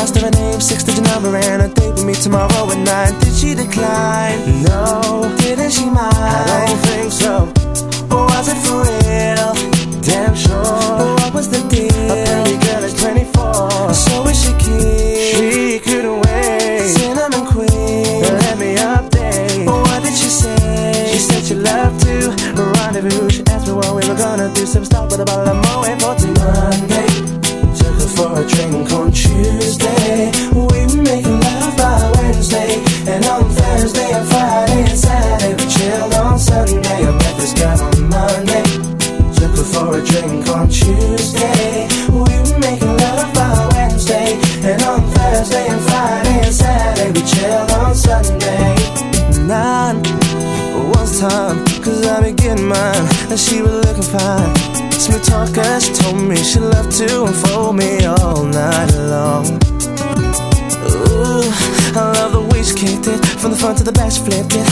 asked her name, 6-digit number, and a date with me tomorrow at 9. Did she decline? No. Didn't she mind? I don't think so. Or was it for real? Damn sure. What was the deal? A pretty girl is 24, so is she keen? She couldn't wait. Cinnamon queen, let me update. What did she say? She said she loved to rendezvous. She asked me what we were gonna do. Some stop with a bottle of Moet for Monday. Took her for a drink on Tuesday. We were making love by Wednesday, and on Thursday and Friday and Saturday we chilled on Sunday. I met this girl on Monday. Took her for a drink on Tuesday. We were making love by Wednesday, and on Thursday and Friday and Saturday we chilled on Sunday. 9 was time, cause I be getting mine, and she was looking fine. Smooth talker, she told me she loved to unfold me all night long. Ooh, I love the way she kicked it, from the front to the back she flipped it.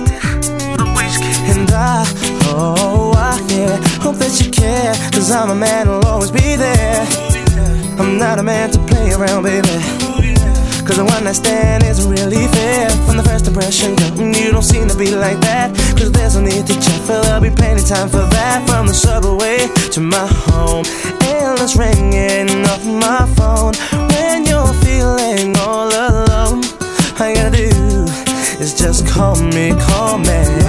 And I hope that you care, cause I'm a man who'll always be there. I'm not a man to play around, baby, cause a one night stand isn't really fair. From the first impression, girl, you don't seem to be like that. Cause there's no need to check, for there'll be plenty time for that. From the subway to my home, endless ringing off my phone. When you're feeling all alone, all you gotta do is just call me, call me.